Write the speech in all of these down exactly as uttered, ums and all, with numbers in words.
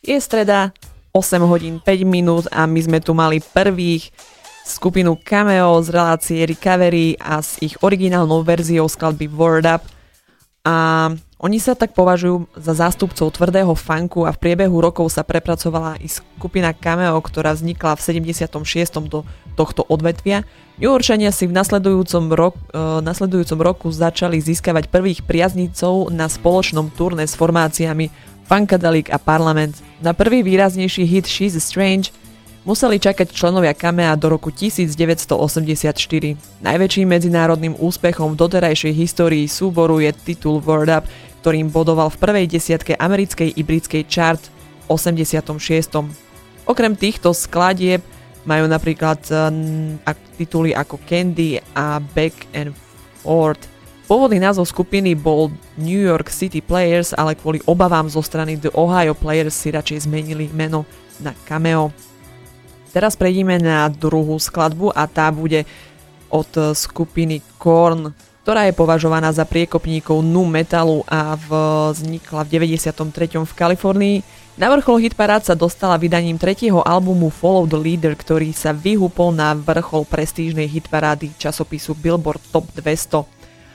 Je streda, osem hodín päť minút a my sme tu mali prvých skupinu Cameo z relácie Recovery a s ich originálnou verziou skladby Word Up. A oni sa tak považujú za zástupcov tvrdého funku a v priebehu rokov sa prepracovala i skupina Cameo, ktorá vznikla v sedemdesiatom šiestom do tohto odvetvia. Newyorčania si v nasledujúcom, rok, e, nasledujúcom roku začali získavať prvých priaznicov na spoločnom turné s formáciami Funkadelic a Parliament. Na prvý výraznejší hit She's Strange museli čakať členovia Camea do roku devätnásťstoosemdesiatštyri. Najväčším medzinárodným úspechom v doterajšej histórii súboru je titul Word Up, ktorým bodoval v prvej desiatke americkej i britskej chart v osemdesiatom šiestom. Okrem týchto skladieb majú napríklad um, tituly ako Candy a Back and Forth. Pôvodný názov skupiny bol New York City Players, ale kvôli obavám zo strany The Ohio Players si radšej zmenili meno na Cameo. Teraz prejdeme na druhú skladbu a tá bude od skupiny Korn, ktorá je považovaná za priekopníkov nu metalu a vznikla v deväťdesiatom treťom v Kalifornii. Na vrchol hitparád sa dostala vydaním tretieho albumu Follow the Leader, ktorý sa vyhúpol na vrchol prestížnej hitparády časopisu Billboard Top dvesto.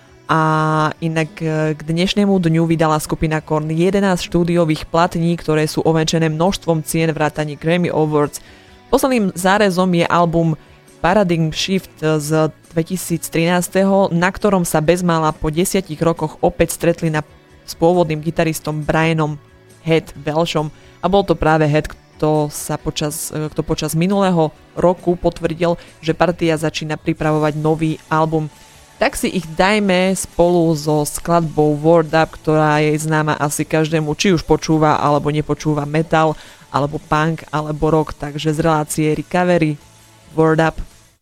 A inak k dnešnému dňu vydala skupina Korn jedenásť štúdiových platní, ktoré sú ovenčené množstvom cien vrátane Grammy Awards. Posledným zárezom je album Paradigm Shift z dvetisíctrinásť, na ktorom sa bezmála po desiatich rokoch opäť stretli na, s pôvodným gitaristom Brianom Head Welshom. A bol to práve Head, kto, sa počas, kto počas minulého roku potvrdil, že partia začína pripravovať nový album. Tak si ich dajme spolu so skladbou Word Up, ktorá je známa asi každému, či už počúva alebo nepočúva metal, alebo punk, alebo rock, takže z relácie Recovery Word Up.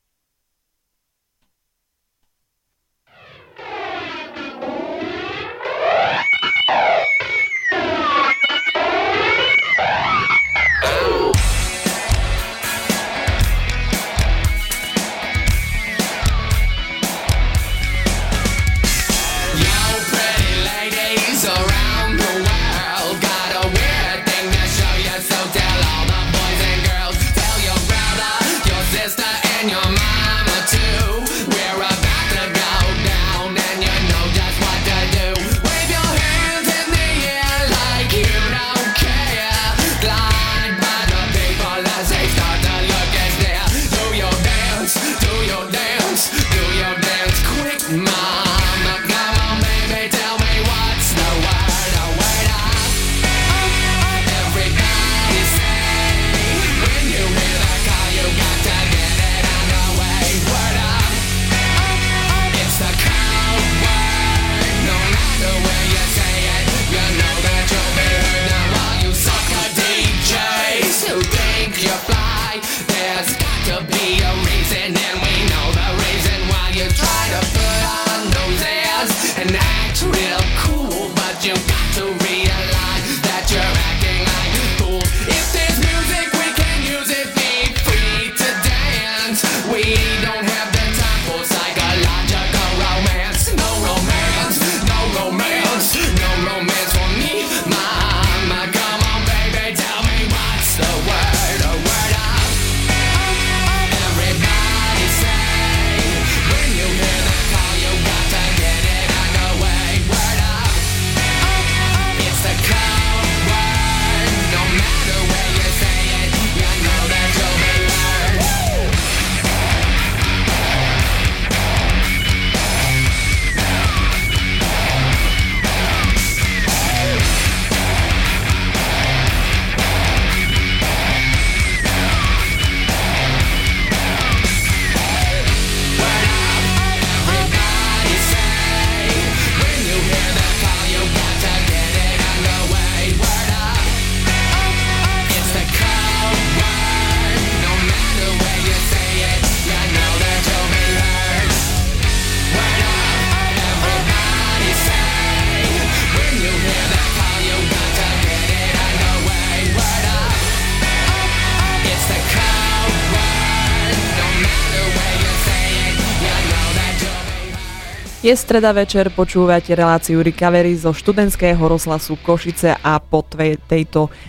Je streda večer, počúvate reláciu Recovery zo študentského rozhlasu Košice a po tejto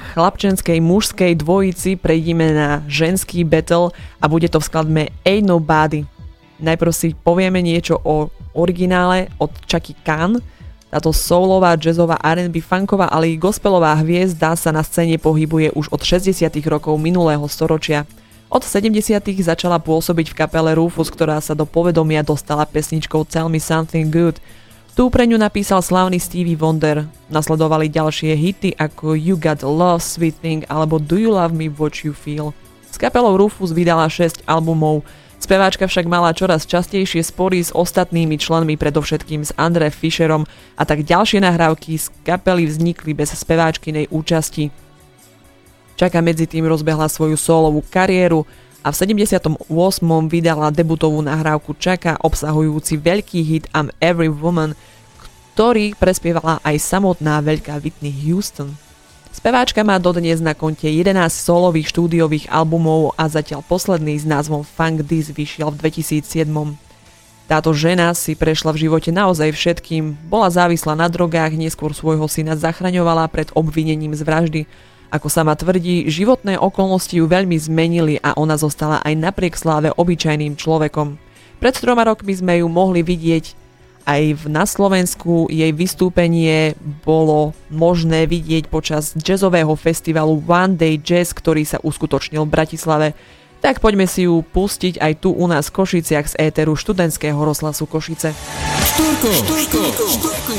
chlapčenskej mužskej dvojici prejdime na ženský battle a bude to v skladbe Ain't Nobody. Najprv si povieme niečo o originále od Chaka Khan. Táto soulová, jazzová, er end bí, funková, ale i gospelová hviezda sa na scéne pohybuje už od šesťdesiatych rokov minulého storočia. Od sedemdesiatych začala pôsobiť v kapele Rufus, ktorá sa do povedomia dostala pesničkou Tell Me Something Good. Tu pre ňu napísal slávny Stevie Wonder. Nasledovali ďalšie hity ako You Got Love, Sweet Thing alebo Do You Love Me What You Feel. S kapelou Rufus vydala šesť albumov. Speváčka však mala čoraz častejšie spory s ostatnými členmi, predovšetkým s Andre Fischerom, a tak ďalšie nahrávky z kapely vznikli bez speváčkinej účasti. Chaka medzi tým rozbehla svoju solovú kariéru a v sedemdesiatom ôsmom vydala debutovú nahrávku Chaka obsahujúci veľký hit I'm Every Woman, ktorý prespievala aj samotná veľká Whitney Houston. Speváčka má dodnes na konte jedenásť solových štúdiových albumov a zatiaľ posledný s názvom Funk This vyšiel v dvetisícsedem. Táto žena si prešla v živote naozaj všetkým, bola závislá na drogách, neskôr svojho syna zachraňovala pred obvinením z vraždy. Ako sama tvrdí, životné okolnosti ju veľmi zmenili a ona zostala aj napriek sláve obyčajným človekom. Pred troma rokmi sme ju mohli vidieť aj na Slovensku. Jej vystúpenie bolo možné vidieť počas jazzového festivalu One Day Jazz, ktorý sa uskutočnil v Bratislave. Tak poďme si ju pustiť aj tu u nás v Košiciach z éteru študentského rozhlasu Košice. Štúrko, štúrko, štúrko.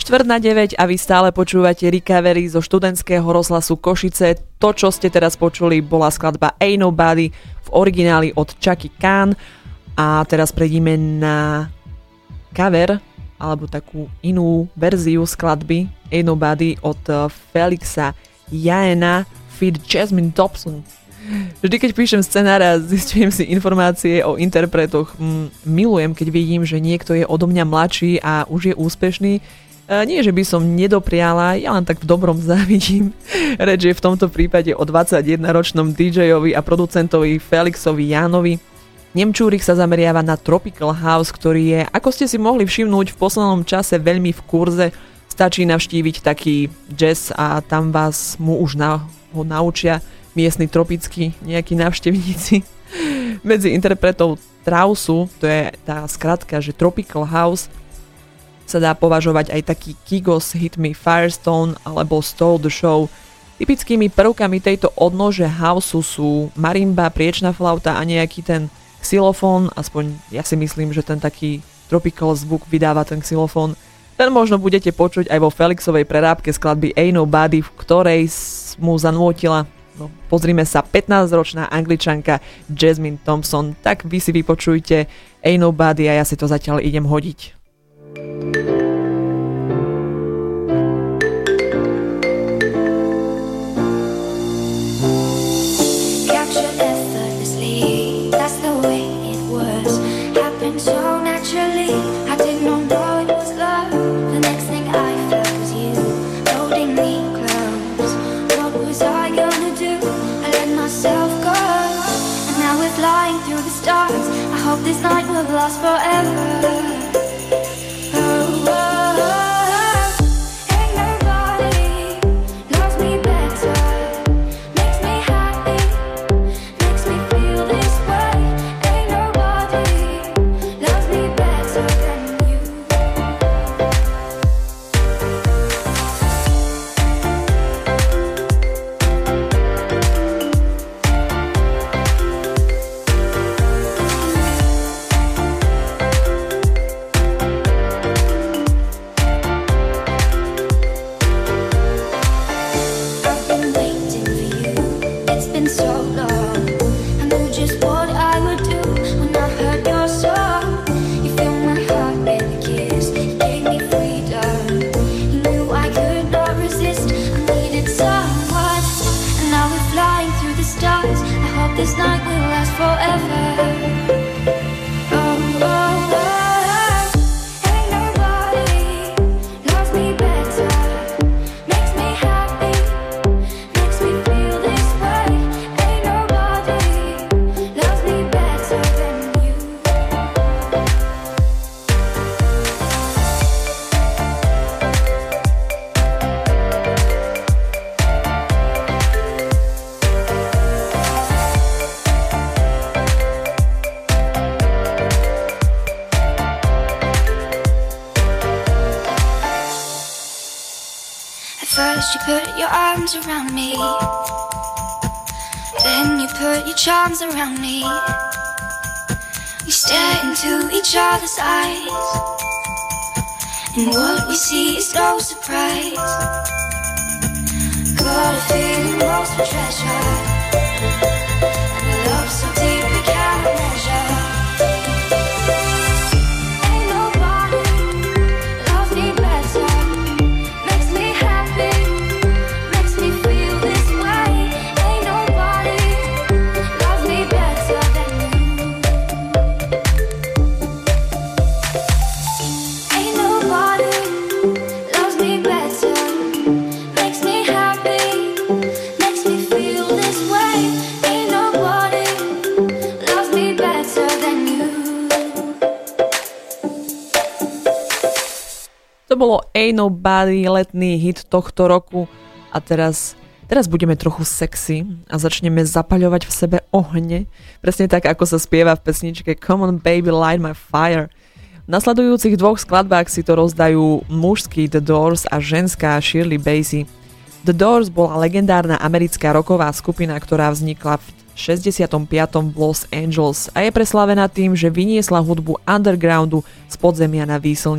štvrť na deväť a vy stále počúvate Recovery zo študentského rozhlasu Košice. To, čo ste teraz počuli, bola skladba Ain't Nobody v origináli od Chaka Khan. A teraz prejdeme na cover, alebo takú inú verziu skladby Ain't Nobody od Felixa Jaena feat. Jasmine Thompson. Vždy, keď píšem scenár a zistujem si informácie o interpretoch, m, milujem, keď vidím, že niekto je odo mňa mladší a už je úspešný. E, nie, že by som nedopriala, ja len tak v dobrom závidím. Reč je v tomto prípade o dvadsaťjedenročnom dý džejovi a producentovi Felixovi Jánovi. Nemčúrik sa zameriava na Tropical House, ktorý je, ako ste si mohli všimnúť, v poslednom čase veľmi v kurze. Stačí navštíviť taký jazz a tam vás mu už na, ho naučia miestni tropickí nejakí návštevníci. Medzi interpretov Trausu, to je tá skratka, že Tropical House, sa dá považovať aj taký Kigos Hit Me Firestone alebo Stole the Show. Typickými prvkami tejto odnože houseu sú marimba, priečná flauta a nejaký ten xylofón, aspoň ja si myslím, že ten taký tropical zvuk vydáva ten xylofón. Ten možno budete počuť aj vo Felixovej prerábke skladby Ain't Nobody, v ktorej mu zanútila. No, pozrime sa, pätnásťročná Angličanka Jasmine Thompson, tak vy si vypočujte Ain't Nobody a ja si to zatiaľ idem hodiť. This night will last forever. This night will last forever. First you put your arms around me, then you put your charms around me. We stare into each other's eyes, and what we see is no surprise. Got a feeling lost for treasure, and a love so deep we can't measure. Bolo Ain't Nobody, letný hit tohto roku a teraz, teraz budeme trochu sexy a začneme zapaľovať v sebe ohne, presne tak ako sa spieva v pesničke Come on baby light my fire. V nasledujúcich dvoch skladbách si to rozdajú mužský The Doors a ženská Shirley Bassey. The Doors bola legendárna americká rocková skupina, ktorá vznikla v šesťdesiatom piatom v Los Angeles a je preslavená tým, že vyniesla hudbu undergroundu z podzemia na výslne.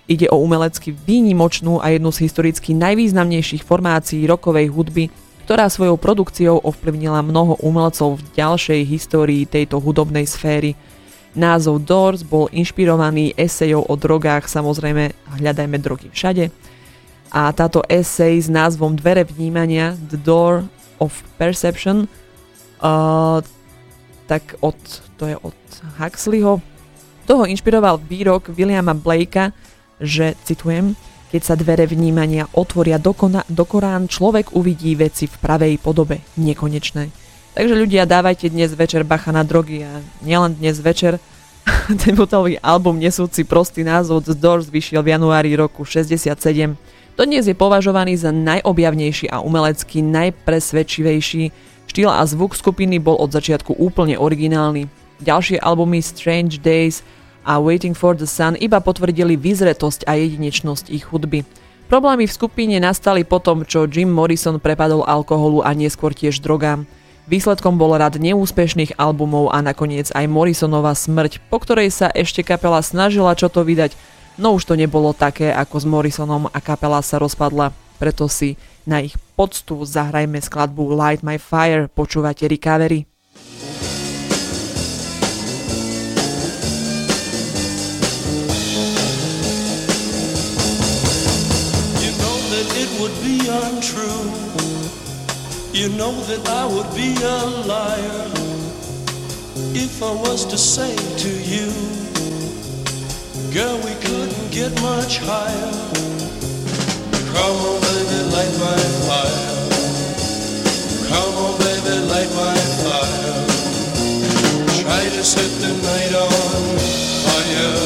Ide o umelecky výnimočnú a jednu z historicky najvýznamnejších formácií rockovej hudby, ktorá svojou produkciou ovplyvnila mnoho umelcov v ďalšej histórii tejto hudobnej sféry. Názov Doors bol inšpirovaný esejou o drogách, samozrejme hľadajme drogy všade. A táto esej s názvom Dvere vnímania, The Door of Perception, uh, tak od, to je od Huxleyho. Toho inšpiroval výrok Williama Blakea, že, citujem, keď sa dvere vnímania otvoria do, kona, do Korán, človek uvidí veci v pravej podobe, nekonečné. Takže ľudia, dávajte dnes večer bacha na drogy a nielen dnes večer. Debutový album nesúci prostý názov The Doors vyšiel v januári roku šesťdesiatsedem. Dodnes je považovaný za najobjavnejší a umelecky najpresvedčivejší. Štýl a zvuk skupiny bol od začiatku úplne originálny. Ďalšie albumy Strange Days a Waiting for the Sun iba potvrdili vyzretosť a jedinečnosť ich hudby. Problémy v skupine nastali potom, čo Jim Morrison prepadol alkoholu a neskôr tiež drogám. Výsledkom bol rad neúspešných albumov a nakoniec aj Morrisonova smrť, po ktorej sa ešte kapela snažila čo to vydať, no už to nebolo také ako s Morrisonom a kapela sa rozpadla, preto si na ich poctu zahrajme skladbu Light My Fire, počúvate Recovery. Would be untrue. You know that I would be a liar if I was to say to you, girl, we couldn't get much higher. Come on, baby, light my fire. Come on, baby, light my fire. Try to set the night on fire.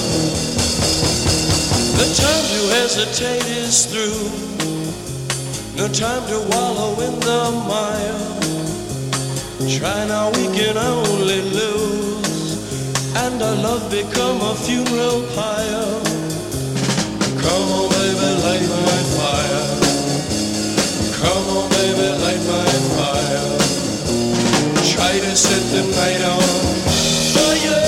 The time to hesitate is through. No time to wallow in the mire. Try now, we can only lose, and our love become a funeral pyre. Come on, baby, light my fire. Come on, baby, light my fire. Try to set the night on fire.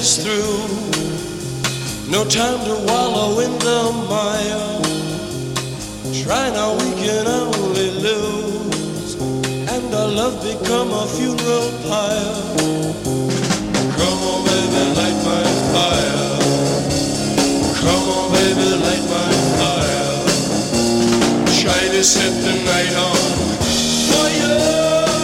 is through. No time to wallow in the mire. Try now, we can only lose, and our love become a funeral pyre. Come on, baby, light my fire. Come on, baby, light my fire. Try to set the night on fire.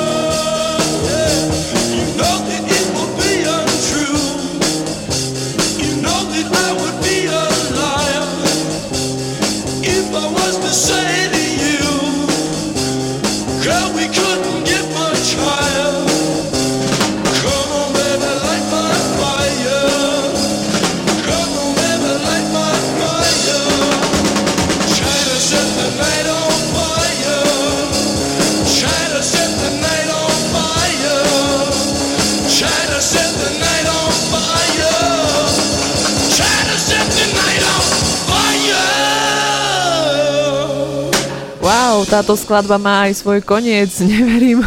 Say to you, girl, we couldn't get much higher. Come on, baby, light my fire. Come on, baby, light my fire. Try to set the night on fire. Try to set the night on fire. Try to set the night on fire. Try to set the night on fire. Wow, táto skladba má aj svoj koniec, neverím.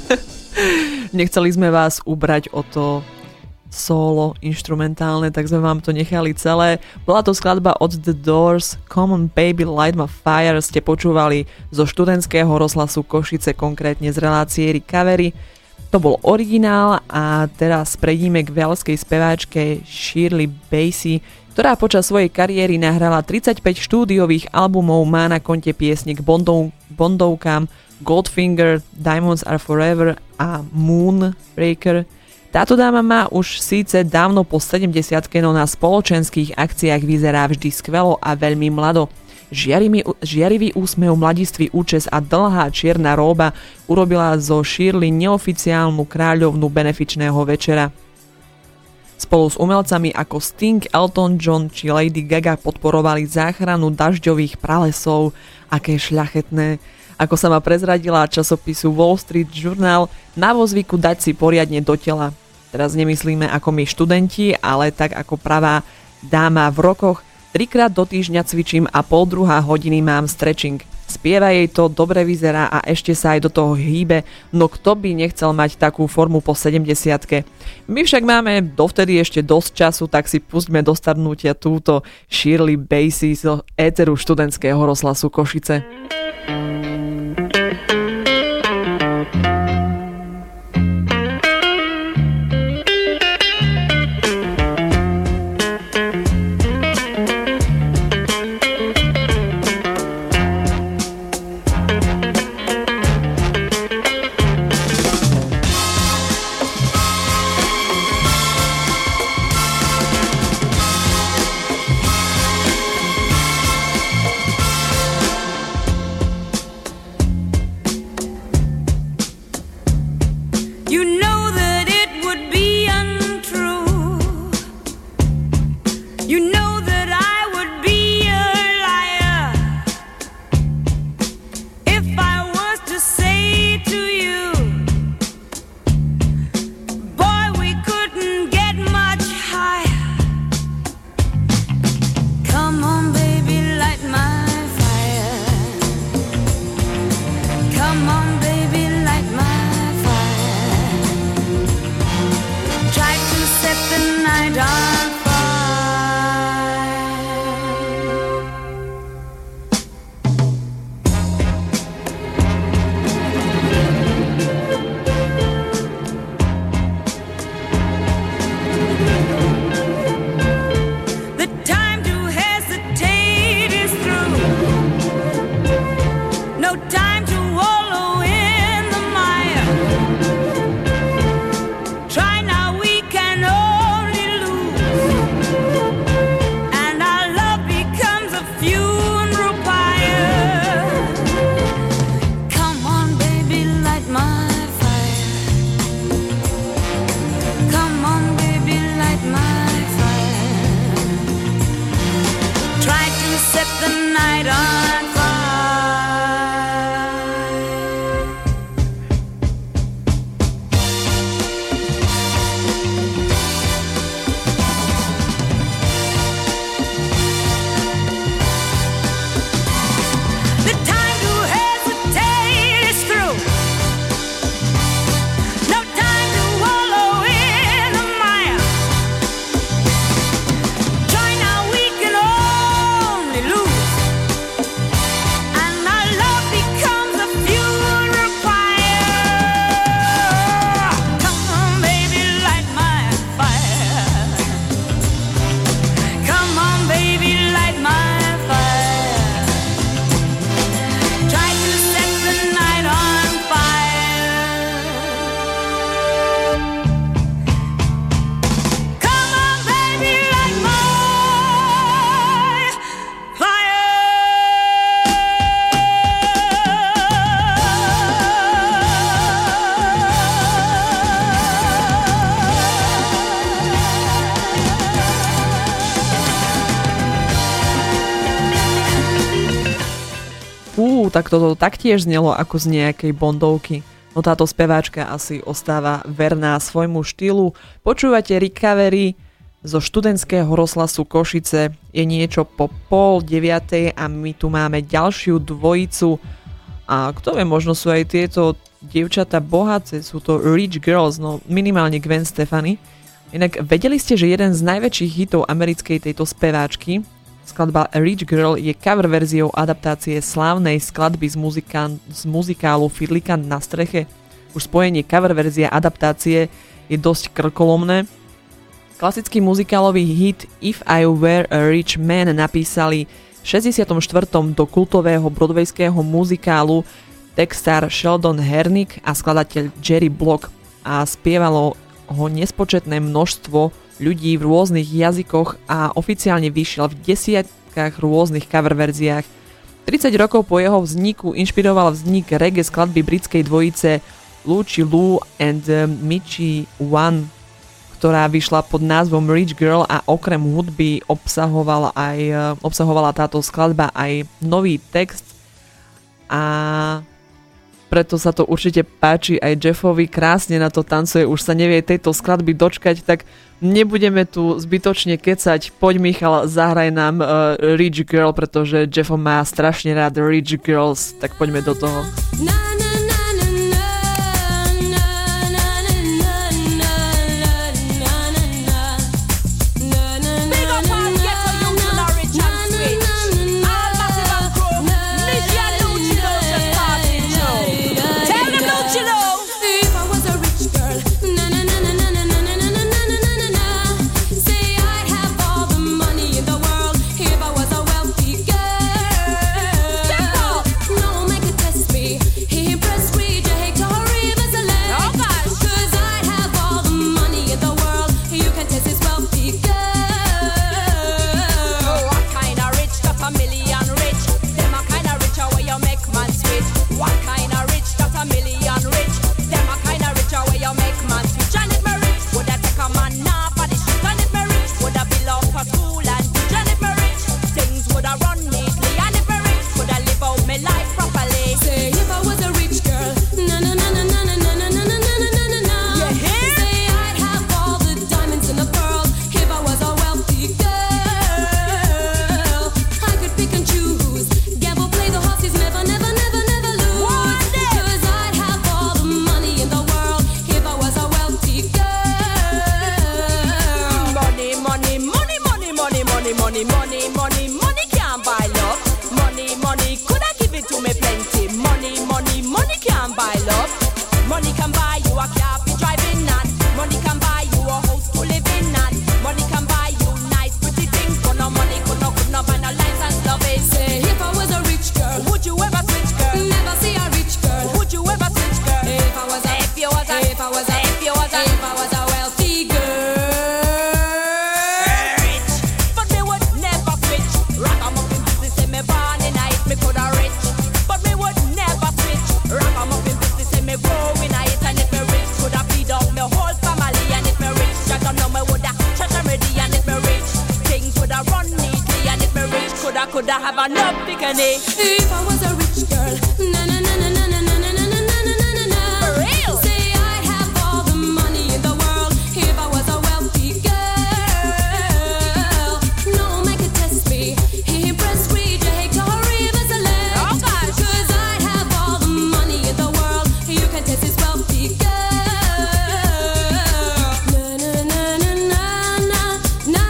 Nechceli sme vás ubrať o to solo inštrumentálne, tak sme vám to nechali celé. Bola to skladba od The Doors, Come on Baby Light My Fire, ste počúvali zo študentského rozhlasu Košice, konkrétne z relácie Recovery. To bol originál a teraz prejdime k veľskej speváčke Shirley Bassey, ktorá počas svojej kariéry nahrala tridsaťpäť štúdiových albumov, má na konte piesne k Bondov, Bondovkám Goldfinger, Diamonds Are Forever a Moonraker. Táto dáma má už síce dávno po sedemdesiatke, no na spoločenských akciách vyzerá vždy skvelo a veľmi mlado. Žiarivý, žiarivý úsmev, mladistvý účes a dlhá čierna róba urobila zo Shirley neoficiálnu kráľovnú benefičného večera. Spolu s umelcami ako Sting, Elton John či Lady Gaga podporovali záchranu dažďových pralesov. Aké šľachetné. Ako sa ma prezradila časopisu Wall Street Journal, na vozvyku dať si poriadne do tela. Teraz nemyslíme ako my študenti, ale tak ako pravá dáma v rokoch. Trikrát do týždňa cvičím a pol druhá hodiny mám stretching. Spieva jej to, dobre vyzerá a ešte sa aj do toho hýbe, no kto by nechcel mať takú formu po sedemdesiatke. My však máme dovtedy ešte dosť času, tak si pustíme do starnutia túto Shirley Bassey z éteru študentského rozhlasu Košice. Try now, we can only lose. tak toto taktiež znelo ako z nejakej Bondovky. No táto speváčka asi ostáva verná svojmu štýlu. Počúvate Recovery zo študentského rozhlasu Košice. Je niečo po pol deviatej a my tu máme ďalšiu dvojicu. A kto vie, možno sú aj tieto dievčatá bohaté, sú to Rich Girls, no minimálne Gwen Stefani. Inak vedeli ste, že jeden z najväčších hitov americkej tejto speváčky, skladba Rich Girl, je cover verziou adaptácie slávnej skladby z, muzikán, z muzikálu Fidlikant na streche. Už spojenie cover verzia adaptácie je dosť krkolomné. Klasický muzikálový hit If I Were a Rich Man napísali v šesťdesiatom štvrtom do kultového broadwayského muzikálu textár Sheldon Hernick a skladateľ Jerry Block a spievalo ho nespočetné množstvo ľudí v rôznych jazykoch a oficiálne vyšiel v desiatkách rôznych cover verziách. tridsať rokov po jeho vzniku inšpiroval vznik reggae skladby britskej dvojice Lucy Lou and Mitchie One, ktorá vyšla pod názvom Rich Girl a okrem hudby obsahovala, aj, obsahovala táto skladba aj nový text a preto sa to určite páči aj Jeffovi, krásne na to tancuje, už sa nevie tejto skladby dočkať, tak nebudeme tu zbytočne kecať, poď Michal, zahraj nám uh, Rich Girl, pretože Jeffo má strašne rád Rich Girls, tak poďme do toho.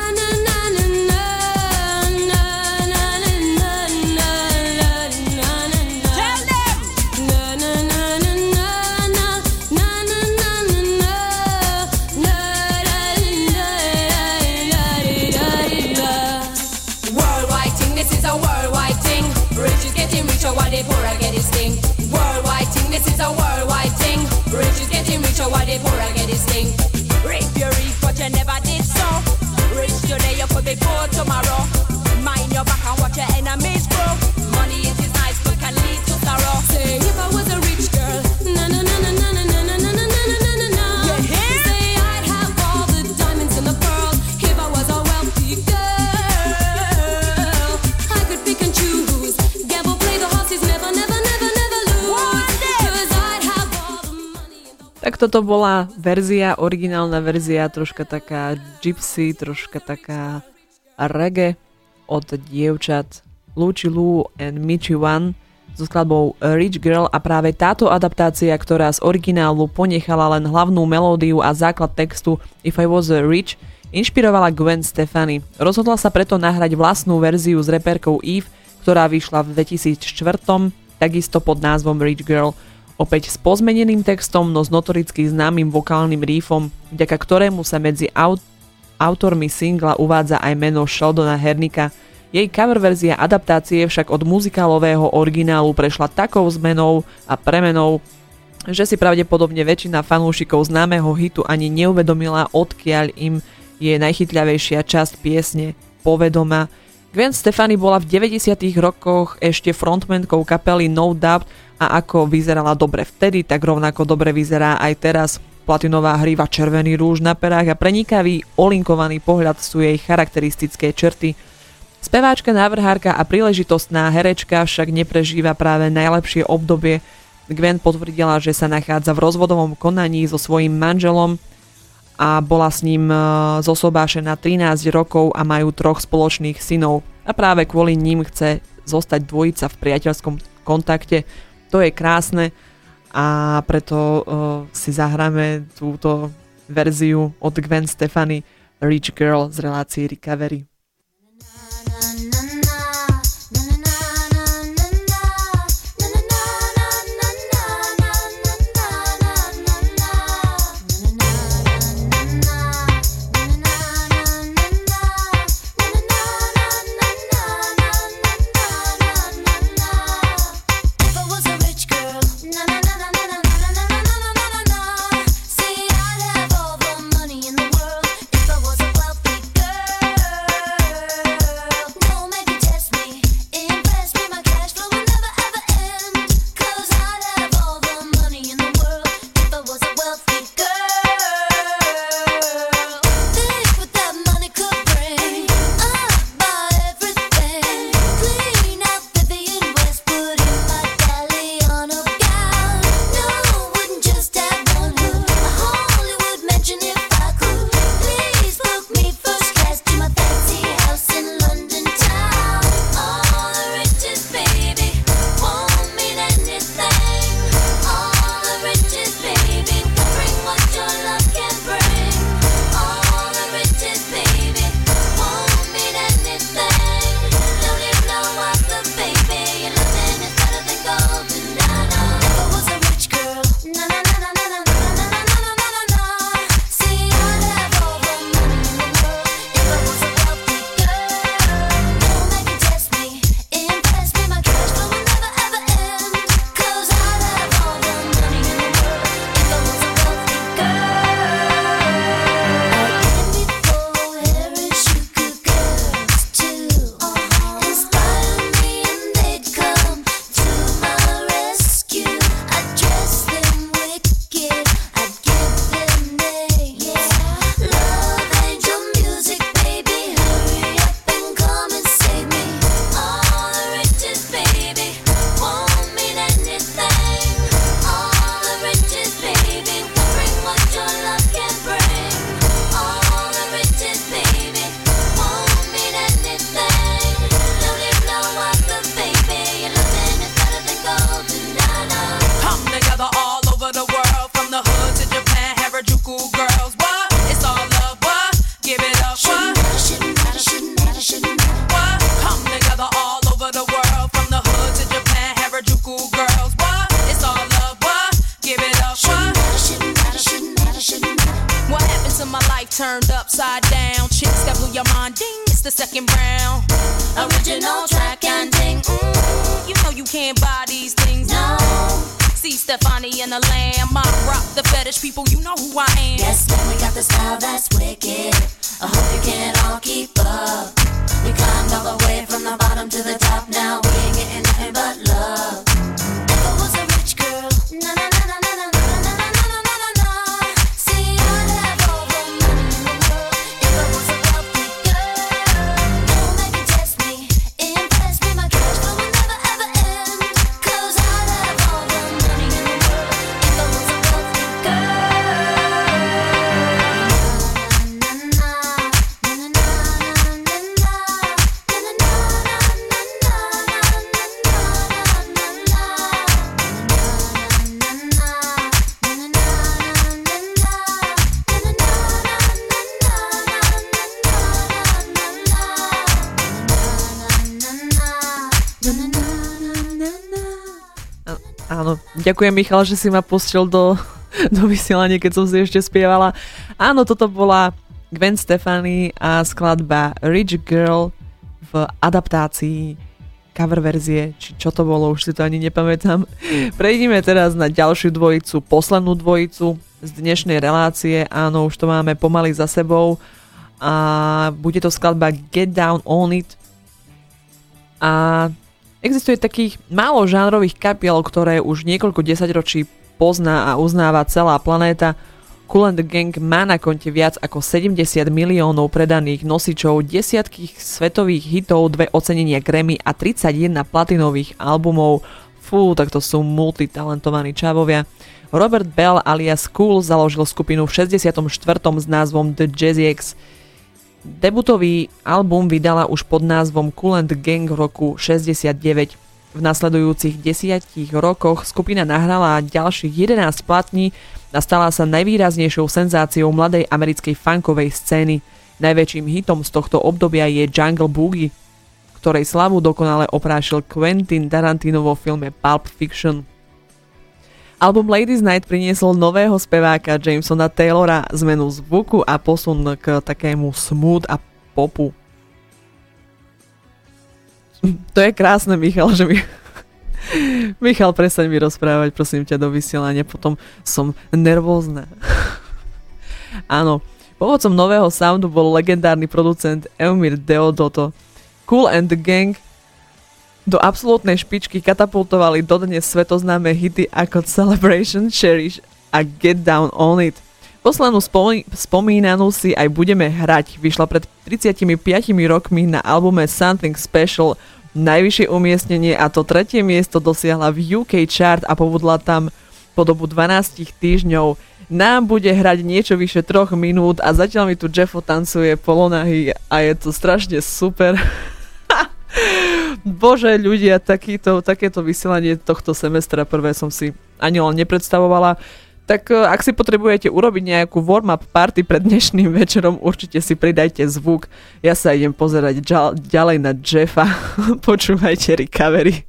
Na Tak toto bola verzia, originálna verzia, troška taká gypsy, troška taká reggae od dievčat Luci Lou and Michi One so skladbou Rich Girl a práve táto adaptácia, ktorá z originálu ponechala len hlavnú melódiu a základ textu If I Was a Rich, inšpirovala Gwen Stefani. Rozhodla sa preto nahrať vlastnú verziu s reperkou Eve, ktorá vyšla v dvetisícštyri, takisto pod názvom Rich Girl. Opäť s pozmeneným textom, no s notoricky známym vokálnym riffom, vďaka ktorému sa medzi aut- autormi singla uvádza aj meno Sheldona Hernicka. Jej cover verzia adaptácie však od muzikálového originálu prešla takou zmenou a premenou, že si pravdepodobne väčšina fanúšikov známeho hitu ani neuvedomila, odkiaľ im je najchytľavejšia časť piesne povedoma. Gwen Stefani bola v deväťdesiatych rokoch ešte frontmankou kapely No Doubt a ako vyzerala dobre vtedy, tak rovnako dobre vyzerá aj teraz. Platinová hríva, červený rúž na perách a prenikavý olinkovaný pohľad sú jej charakteristické črty. Speváčka, návrhárka a príležitostná herečka však neprežíva práve najlepšie obdobie. Gwen potvrdila, že sa nachádza v rozvodovom konaní so svojím manželom a bola s ním zosobášená trinásť rokov a majú troch spoločných synov. A práve kvôli ním chce zostať dvojica v priateľskom kontakte. To je krásne a preto uh, si zahráme túto verziu od Gwen Stefani Rich Girl z relácie Recovery. Turned upside down, chicks that blew your mind, ding, it's the second round. Original track and ding, mm, you know you can't buy these things, no. See Stefani and the Lamb, I rock the fetish people, you know who I am. Yes, man, we got the style that's wicked. I hope you can all keep up. We climbed all the way from the bottom to the top, now we ain't getting nothing but love. If I was a rich girl, na na na na na na. Girl Áno, ďakujem Michal, že si ma pustil do, do vysielania, keď som si ešte spievala. Áno, toto bola Gwen Stefani a skladba Rich Girl v adaptácii cover verzie, či čo to bolo, už si to ani nepamätám. Prejdeme teraz na ďalšiu dvojicu, poslednú dvojicu z dnešnej relácie. Áno, už to máme pomaly za sebou a bude to skladba Get Down On It. A existuje takých málo žánrových kapiel, ktoré už niekoľko desaťročí pozná a uznáva celá planéta. Kool and the Gang má na konte viac ako sedemdesiat miliónov predaných nosičov, desiatky svetových hitov, dve ocenenia Grammy a tridsaťjeden platinových albumov. Fú, tak to sú multitalentovaní čávovia. Robert Bell alias Kool založil skupinu v šesťdesiatom štvrtom s názvom The Jazzy-X. Debutový album vydala už pod názvom Kool and the Gang v roku šesťdesiatdeväť. V nasledujúcich desiatich rokoch skupina nahrala ďalších jedenásť platní a stala sa najvýraznejšou senzáciou mladej americkej funkovej scény. Najväčším hitom z tohto obdobia je Jungle Boogie, ktorej slavu dokonale oprášil Quentin Tarantino vo filme Pulp Fiction. Album Ladies Night priniesol nového speváka Jamesona Taylora, zmenu zvuku a posun k takému smooth a popu. To je krásne, Michal, že mi... Michal, prestaň mi rozprávať, prosím ťa, do vysielania, potom som nervózna. Áno, povodcom nového soundu bol legendárny producent Eumir Deodato. Kool and the Gang do absolútnej špičky katapultovali dodnes svetoznáme hity ako Celebration, Cherish a Get Down On It. Poslednú spomí- spomínanú si aj budeme hrať. Vyšla pred tridsiatimi piatimi rokmi na albume Something Special, najvyššie umiestnenie, a to tretie miesto dosiahla v ú ká chart a pobudla tam po dobu dvanásť týždňov. Nám bude hrať niečo vyše troch minút a zatiaľ mi tu Jeffo tancuje polonahy a je to strašne super. Bože, ľudia, takýto, takéto vysielanie tohto semestra prvé som si ani len nepredstavovala. Tak ak si potrebujete urobiť nejakú warm-up party pred dnešným večerom, určite si pridajte zvuk. Ja sa idem pozerať ďal, ďalej na Jeffa. Počúvajte Recovery.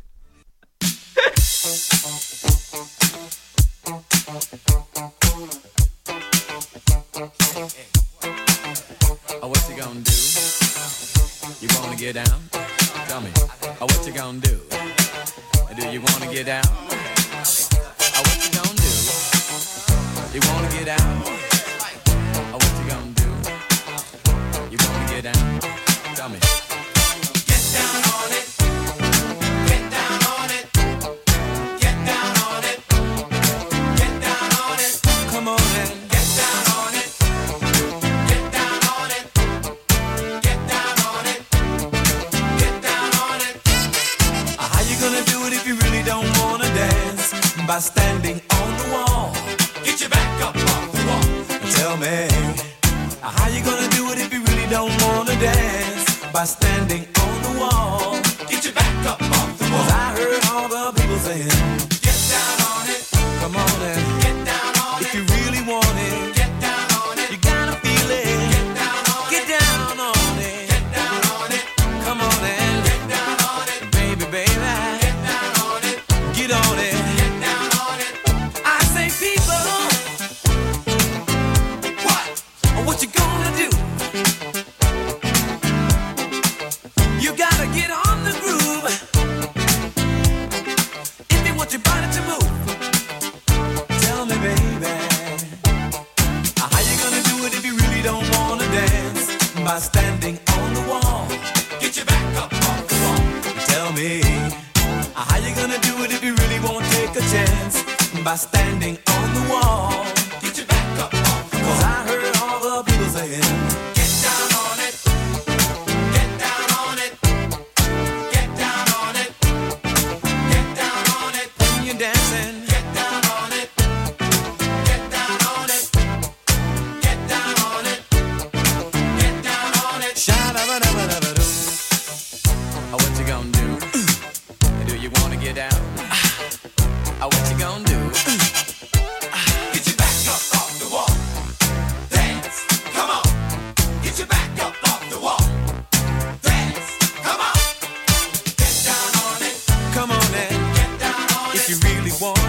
Oh, what you gonna do? You wanna get down? Tell me, oh, what you gonna do? Do you wanna get down? Oh, what you gonna do? You wanna get down? Oh, what you gonna do? You wanna get down? Tell me. Get down on it. Get down on it. Get down on it. Get down on it. Come on and get down on it. Get down on it. Get down on it. Get down on it. How you gonna do it if you really don't wanna dance? By standing on the wall. Get your back up off the wall. Tell me, how you gonna do it if you really don't wanna dance? By standing on the wall. Get your back up off the wall. 'Cause I heard all the people saying, get down on it. Come on and get down on it. If you really want it, get down on it. You gotta feel it. Get down on it. Get down on it. Get down on it. Come on and get down on it. Baby, baby, get down on it. Get on it. Get down on it. I say people, what? What you gonna do? You gotta get on the groove if you want your body to move. Tell me, baby, how you gonna do it if you really don't wanna dance? By standing on the wall. Get your back up off the wall. Tell me, how you gonna do it if you really won't take a chance? By standing on the wall. Get your back up off the wall. 'Cause I heard all the people saying, get down on it. Get down on it. Get down on it. Get down on it. When you're dancing, get down on it. Get down on it. Get down on it. Get down on it. Sha-da-ba-da-ba-da-ba-doo. Oh, what you gonna do? Do you wanna get down? Oh, what you gonna do? Get your back up off the wall. Dance, come on. Get your back up off the wall. Dance, come on. Get down on it. Come on and get down on it. If you really want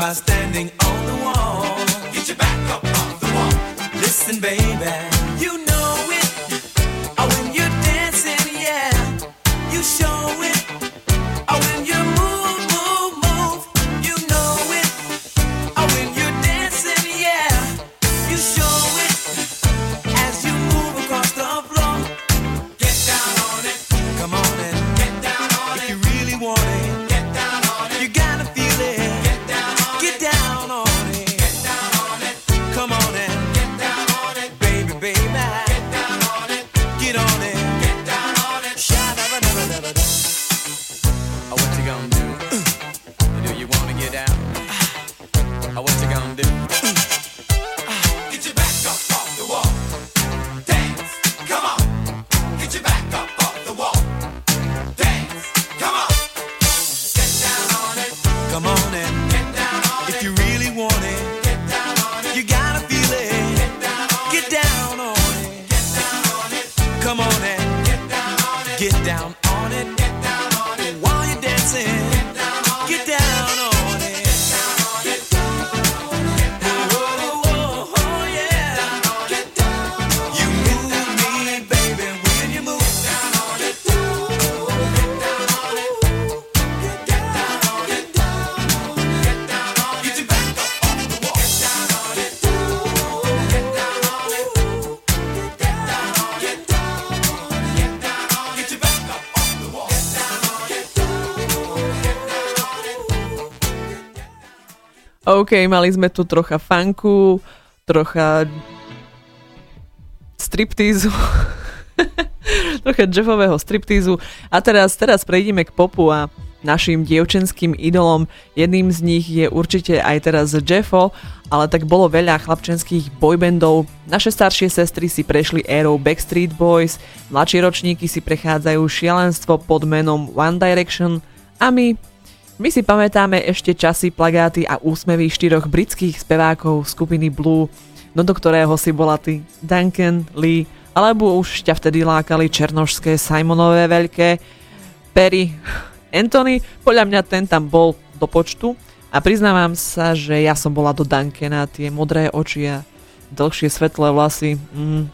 by standing on the wall. Get your back up off the wall. Listen, baby, you know it. Oh, when you're dancing, yeah, you show it. Oh, when you move, move, move, you know it. Oh, when you're dancing, yeah, you show it. As you move across the floor, get down on it. Come on and get down on it. If you really want it, get down on it. You gotta feel it. Get down on it. Get down on it. Get down on it. Come on and get down on it, baby, baby. Get down on it. Get on it. Get down on it. Sha-da-ba-da-ba-da-ba-da. Oh, what you gonna do? Do you wanna get down? Oh, what you gonna do? Get your back up off the wall. Dance, come on. Get your back up off the wall. Dance, come on. Get down on it. Come on and get down on it. If you really want it, get down on it. You gotta feel it. Get down on it. Get down on it. Get down on it. Come on and get down on it. Get down on it. Get down on it. While you're dancing, get down on it. Get down on it. Get down on it. Oh, oh, oh, yeah. Get down on it. You move me, baby, when you move. Get down on it. Get down on it. Get down on it. Get down on it. Get down on it. Get your back up off the wall. Get down on it. Get down on it. Get down on it. Get down on it. Get down on it. Get down on it. Get your back up off the wall. Get down on it. Get down on it. Get down on it. OK, mali sme tu trocha funku, trocha striptízu, trocha jazzového striptízu a teraz, teraz prejdeme k popu a našim dievčenským idolom. Jedným z nich je určite aj teraz Jeffo, ale tak bolo veľa chlapčenských boybandov. Naše staršie sestry si prešli érou Backstreet Boys, mladšie ročníky si prechádzajú šialenstvo pod menom One Direction a my My si pamätáme ešte časy, plagáty a úsmevy štyroch britských spevákov skupiny Blue, no do ktorého si bola ty Duncan, Lee, alebo už ťa vtedy lákali černošské Simonové veľké, Perry, Anthony. Podľa mňa ten tam bol do počtu a priznávam sa, že ja som bola do Duncana, tie modré oči a dlhšie svetlé vlasy, mm,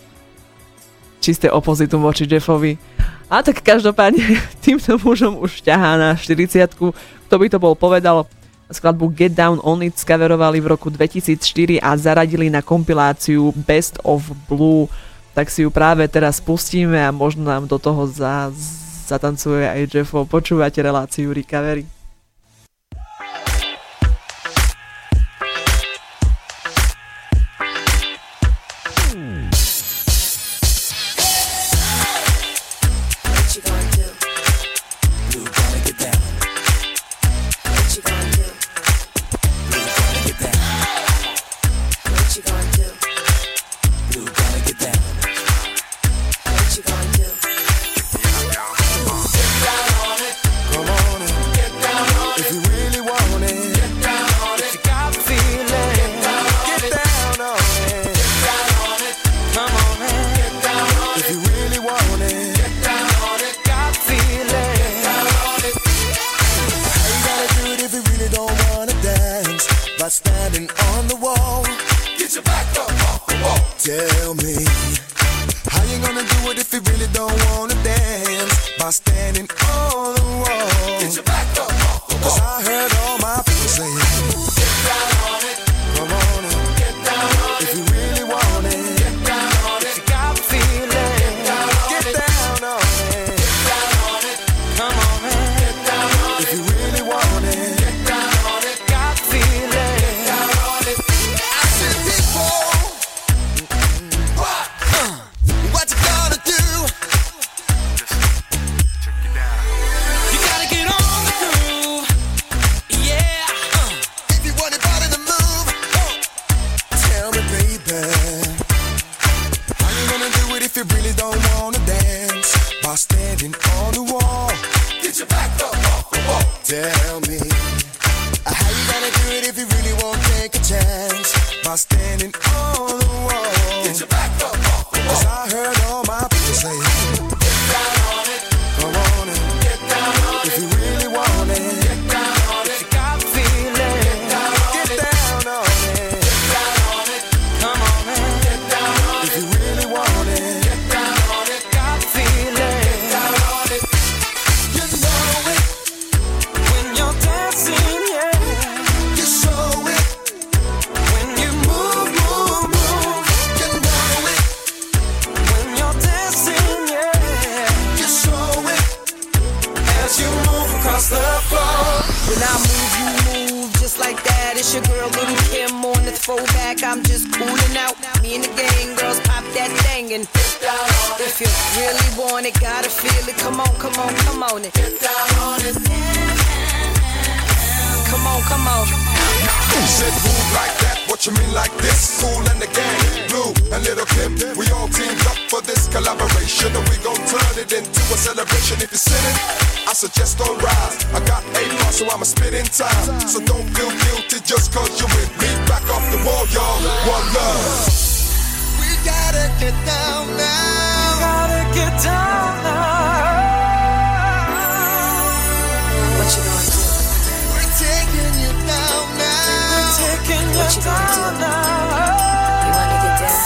čisté opozitum voči Jeffovi. A tak každopádne týmto mužom už ťahá na štyridsiatku. Kto by to bol povedal? Skladbu Get Down On It skaverovali v roku dvetisícštyri a zaradili na kompiláciu Best of Blue. Tak si ju práve teraz pustíme a možno nám do toho za, zatancuje aj Jeffo. Počúvate reláciu Recovery. If you really want it, get down on it. You got the feeling. your girl, Little Kim on the throwback. I'm just cooling out. Me and the gang girls pop that thing and get down on it. If you really want it, gotta feel it. Come on, come on, come on it. Get down on it. Come on, come on. Who said move like that? What you mean like this? Cool and the gang, Blue and Little Kim. We all teamed up for this collaboration, and we gon' turn it into a celebration. If you're sitting, I suggest don't rise. I got eight bars, so I'ma spit in time. So don't feel guilty just cause you with me. Back off the wall, y'all. One love. We gotta get down now. Gotta get down now. What you gonna do? We're taking you down now. We're taking you What you gonna down do? now. You wanna get down?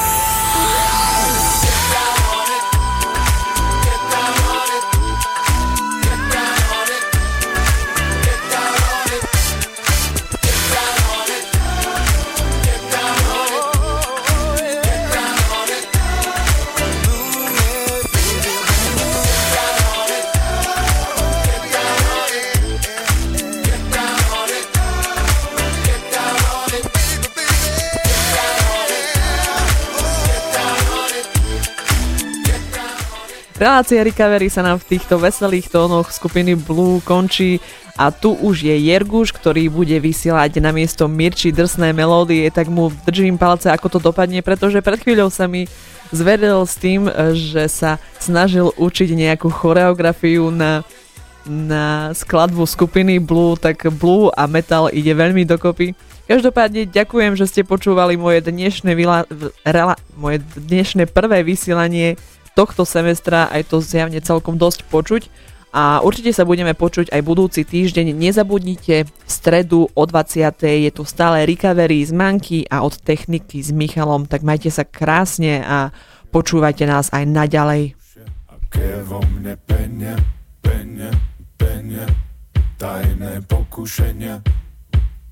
Get down on it. Get down on it. Get down on it. Get down on it. Get down on it. Get down on it. Get down on it. Move it, baby. Get down on it. Get down on it. Get down on it. Get down on it, baby, baby. Get down on it. Get down on it. Get down on it. Relácia Recovery sa nám v týchto veselých tónoch skupiny Blue končí a tu už je Jerguš, ktorý bude vysielať namiesto Mirči drsné melódie, tak mu držím palce, ako to dopadne, pretože pred chvíľou sa mi zveril s tým, že sa snažil učiť nejakú choreografiu na, na skladbu skupiny Blue, tak Blue a metal ide veľmi dokopy. Každopádne ďakujem, že ste počúvali moje dnešné, vila, rela, moje dnešné prvé vysielanie tohto semestra, aj to zjavne celkom dosť počuť a určite sa budeme počuť aj budúci týždeň. Nezabudnite, v stredu o dvadsiatej je tu stále Recovery z Manky a od techniky s Michalom, tak majte sa krásne a počúvajte nás aj naďalej. Aké vo mne penia, penia, penia, tajné pokušenia.